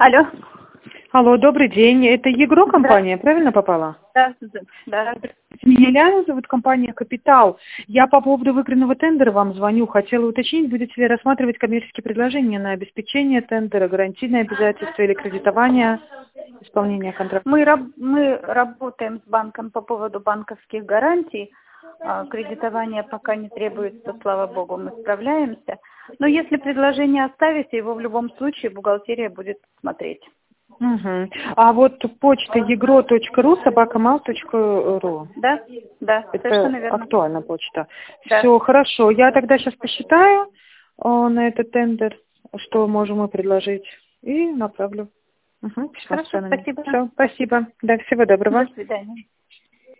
Алло. Алло, добрый день. Это Егро компания, Да. правильно попала? Да. Меня Ляна зовут, компания «Капитал». Я по поводу выигранного тендера вам звоню. Хотела уточнить, будете ли рассматривать коммерческие предложения на обеспечение тендера, гарантийные обязательства или кредитование, исполнение контракта? Мы работаем с банком по поводу банковских гарантий. Кредитование пока не требуется, слава богу, мы справляемся. Но если предложение оставите, его в любом случае бухгалтерия будет смотреть. Угу. А вот почта egro.ru @mail.ru. Да, совершенно Это верно. актуальная почта. Да. Все, хорошо. Я тогда сейчас посчитаю на этот тендер, что можем мы предложить, и направлю. Угу, письмо с Хорошо, ценами. спасибо. Все, спасибо. Да, всего доброго. До свидания.